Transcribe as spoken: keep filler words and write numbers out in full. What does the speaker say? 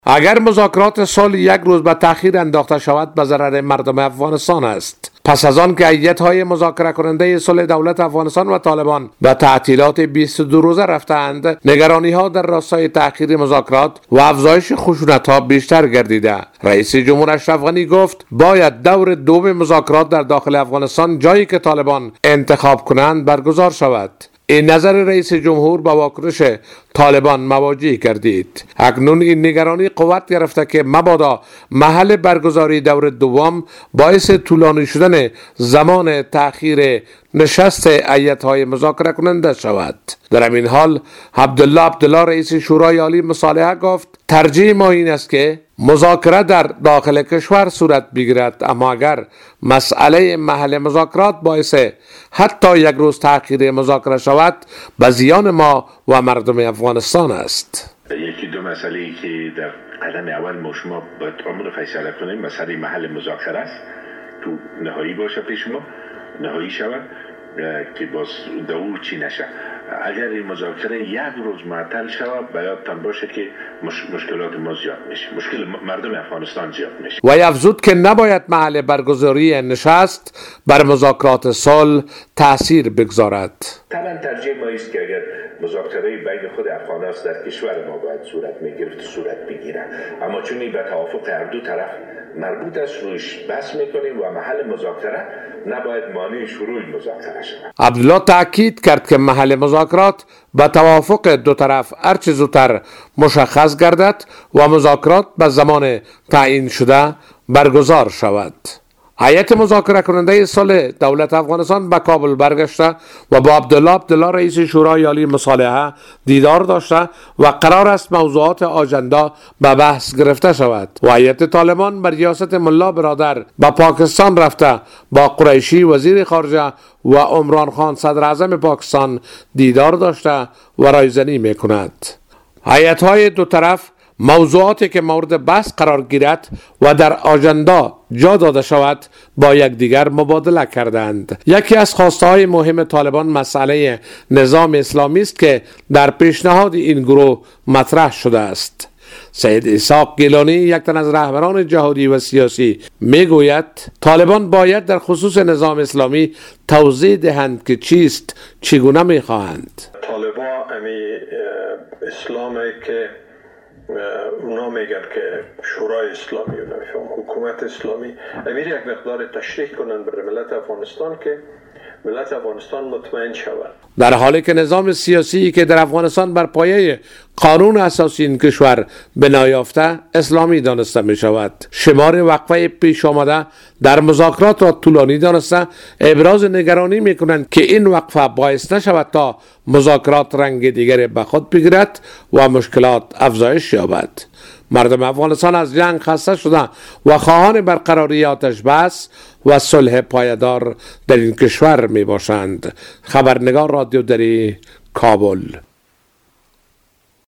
اگر مذاکرات صلح یک روز به تأخیر انداخته شود به ضرر مردم افغانستان است. پس از آن که هیئت‌های مذاکره کننده صلح دولت افغانستان و طالبان به تعطیلات بیست و دو روزه رفتند، نگرانی‌ها در راستای تأخیر مذاکرات و افزایش خشونت‌ها بیشتر گردیده. رئیس جمهور اشرف غنی گفت باید دور دوم مذاکرات در داخل افغانستان جایی که طالبان انتخاب کنند برگزار شود. این نظر رئیس جمهور با واکنش طالبان مواجه گردید. اکنون این نگرانی قوت گرفته که مبادا محل برگزاری دور دوم باعث طولانی شدن زمان تأخیر نشست هیئت‌های مذاکره کننده شود. در همین حال عبدالله عبدالله رئیس شورای عالی مصالحه گفت ترجیح ما این است که مذاکره در داخل کشور صورت بگیرد، اما اگر مسئله محل مذاکرات باعث حتی یک روز تأخیر مذاکره شود به زیان ما و مردم افغانستان است. یکی دو مسئله که در قدم اول ما شما باید آمون رو فیصله کنیم، مسئله محل مذاکره است تو نهایی باشه پیش ما، نهایی شود که باز دور چی نشه. اگر این مذاکره یک روز معطل شود باید باشه که مش... مشکلات ما زیاد میشه، مشکل مردم افغانستان زیاد میشه. و افزود که نباید محل برگزاری نشست بر مذاکرات صلح تأثیر بگذارد. طبعا ترجیح ما است که اگر مذاکره بین خود افغانان در کشور ما باید صورت میگرفت صورت بگیره، اما چون به توافق هر دو طرف مربوط است روش بحث میکنیم و محل مذاکره نباید مانع شروع مذاکره شود. عبدالله تاکید کرد که محل مذاکرات به توافق دو طرف هر چه زودتر مشخص گردد و مذاکرات به زمان تعیین شده برگزار شود. هیئت مذاکره کننده صلح دولت افغانستان به کابل برگشته و با عبدالله عبدالله رئیس شورای عالی مصالحه دیدار داشته و قرار است موضوعات آژاندا به بحث گرفته شود. و هیئت طالبان بر ریاست ملا برادر به پاکستان رفته با قریشی وزیر خارجه و عمران خان صدر اعظم پاکستان دیدار داشته و رایزنی می کند. هیئت‌های دو طرف موضوعاتی که مورد بحث قرار گیرد و در آژاندا جا داده شود با یکدیگر مبادله کردند. یکی از خواسته‌های مهم طالبان مسئله نظام اسلامی است که در پیشنهاد این گروه مطرح شده است. سید اسحاق گیلانی یک تن از رهبران جهادی و سیاسی میگوید طالبان باید در خصوص نظام اسلامی توضیح دهند که چیست، چگونه میخواهند. طالبان امی اسلامی که اونا میگن که شورای اسلامی و نمیفهم حکومت اسلامی امیر یک مقدار تشریح کنن بر ملت افغانستان که ملت افغانستان مطمئن شود. در حالی که نظام سیاسی که در افغانستان بر پایه قانون اساسی این کشور بنا یافته اسلامی دانسته می شود. شمار وقفه پیش آمده در مذاکرات را طولانی دانسته ابراز نگرانی می کنند که این وقفه باعث نشود تا مذاکرات رنگ دیگر به خود بگیرد و مشکلات افزایش یابد. مردم افغانستان از جنگ خسته شده و خواهان برقراری آتش بس و صلح پایدار در این کشور می باشند. خبرنگار رادیو دری، کابل.